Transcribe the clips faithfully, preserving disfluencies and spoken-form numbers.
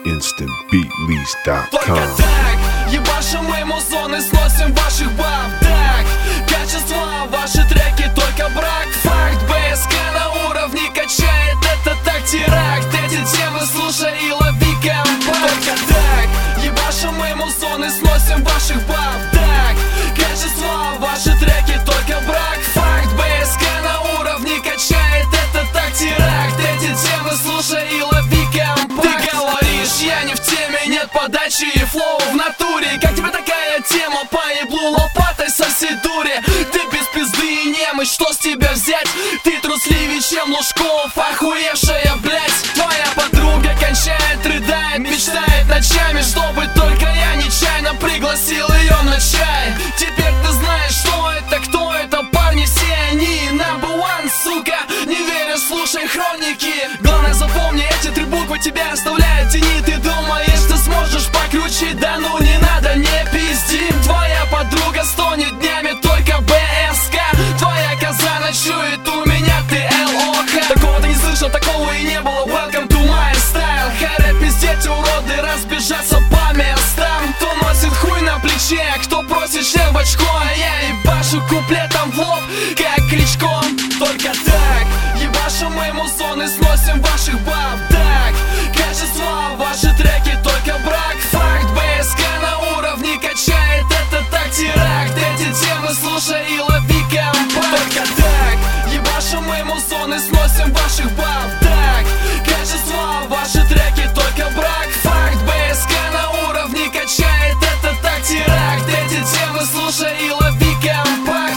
instant beat lease dot com. Только так, ебашим мы музоны, сносим ваших баб. Так, качество, ваши треки, только брак. Факт, БСК на уровне качает, это так теракт. Эти темы слушай и лови компакт. Только так, ебашим мы музоны, сносим ваших баб. Так, качество, ваши треки, только брак. Факт, БСК на уровне качает, это так теракт. Эти темы слушай и лови компакт. Ты говоришь, я не в теме, нет подачи и флоу в натуре. Как тебе такая тема, по еблу лопатой со всей дури? Ты без пизды и немощь, что с тебя взять? Ты трусливее, чем Лужков, охуевшая, блять. Твоя подруга кончает, рыдает, мечтает ночами, чтобы только я нечаянно пригласил ее на чай. Теперь ты знаешь, что это, кто это, парни, все они number one, сука. Не веришь, слушай хроники. Главное запомни, эти три буквы тебя оставляют в тени. Ты думаешь, ты сможешь покруче? Да ну не надо, не пизди. Твоя подруга стонет днями, только БСК. Твоя коза ночует у меня, ты ЛОХ. Такого ты не слышал, такого и не было. Welcome to my style. Харя пиздеть, уроды, разбежаться по местам. Кто носит хуй на плече, кто просит член в очко, а я ебашу куплетом в лоб, как Кличком. Только так, ебашим мы музоны, сносим ваших баб. Так, качество, ваши треки, только брак. Факт, БСК на уровне качает, это так теракт. Эти темы слушай и лови компакт. Только так, ебашим мы музоны, сносим ваших баб. Так, качество, ваши треки, только брак. Факт, БСК на уровне качает, это так теракт. Эти темы слушай и лови компакт.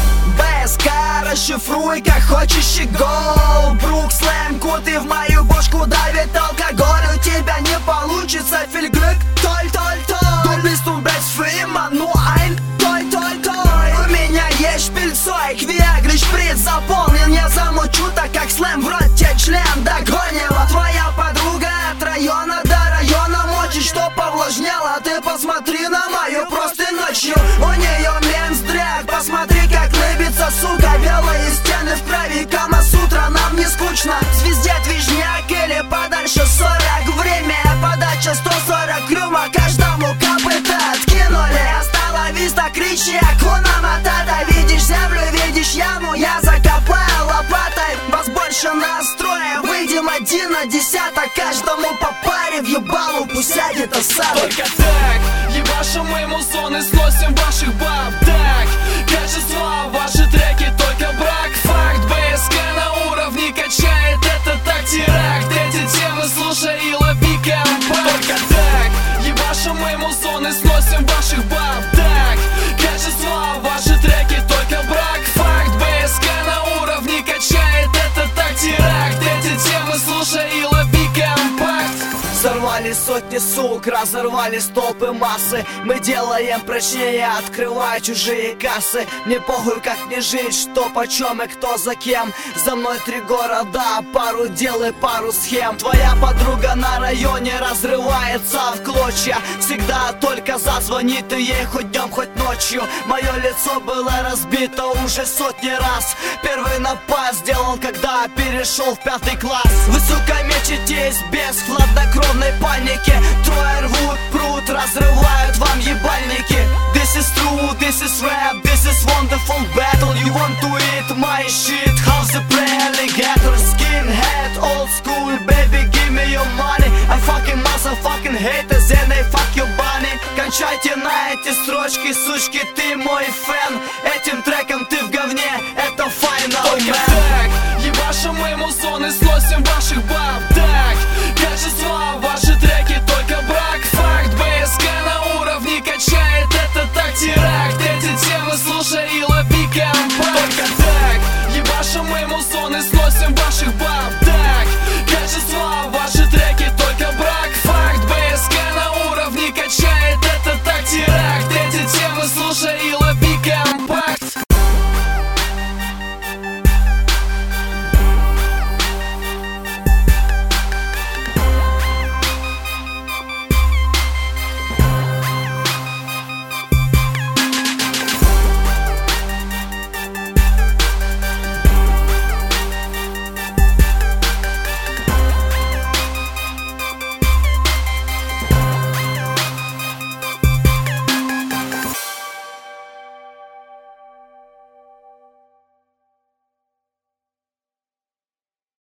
БСК расшифруй как хочешь и гол. Брук, слэм, куты в мою бошку давит алкоголь. У тебя не получится, фильглюк, толь, толь, толь. Du bist un best Freeman, ну ein, толь, толь, толь. У меня есть шпильцой, квиагры, шприц заполнен. Я замучу, так как слэм в рот тебе член догонила. Твоя подруга от района до района мочит, что повлажнела. Ты посмотри на мою простынь ночью. У нее менстряк, посмотри как лыбится, сука. Белые стены в крови, Кама-сутра, нам не скучно. Звезде движняк или подальше сорок. Время подача сто сорок рюмок, каждому копыта откинули. Остала виста, кричи, акуна матата. Видишь землю, видишь яму, я закопаю лопатой. Вас больше настроя, выйдем один на десяток. Каждому по паре в ебалу, пусть сядет осадок. Только так, ебашим мы музоны, сносим ваших баб. Так, качество, ваши треки, только брак. Факт, БСК на уровне качает, это так теракт. Эти темы слушай и лови компакт. Только так, ебашим мы музоны, сносим ваших баб. Так, качество, ваши треки, только брак. Факт, БСК на уровне качает, это так теракт. Эти темы слушай и лови компакт. Сорвали сотни сук, разорвали столпы массы. Мы делаем прочнее, открывая чужие кассы. Мне похуй как мне жить, что почем и кто за кем. За мной три города, пару дел и пару схем. Твоя подруга на районе разрывается в клочья. Всегда только зазвонит и ей хоть днем, хоть ночью. Мое лицо было разбито уже сотни раз. Первый напаст сделал, когда перешел в пятый класс. Вы, сука, мечетесь без хладнокровной паники. Трое рвут, прут, разрывают вам ебальники. This is true, this is rap, this is wonderful battle. You want to eat my shit, how's the play alligator? Skinhead, old school, baby, give me your money. I fucking motherfucking haters and they fuck your bunny. Кончайте на эти строчки, сучки, ты мой фэн. Этим треком ты в говне, это final. Только так, ебашим мы музоны, сносим ваших баб. Так, качество, ваши треки, только брак. Факт, БСК на уровне качает, это так теракт. Эти темы слушай и лови компакт. Только так, ебашим мы музоны, сносим ваших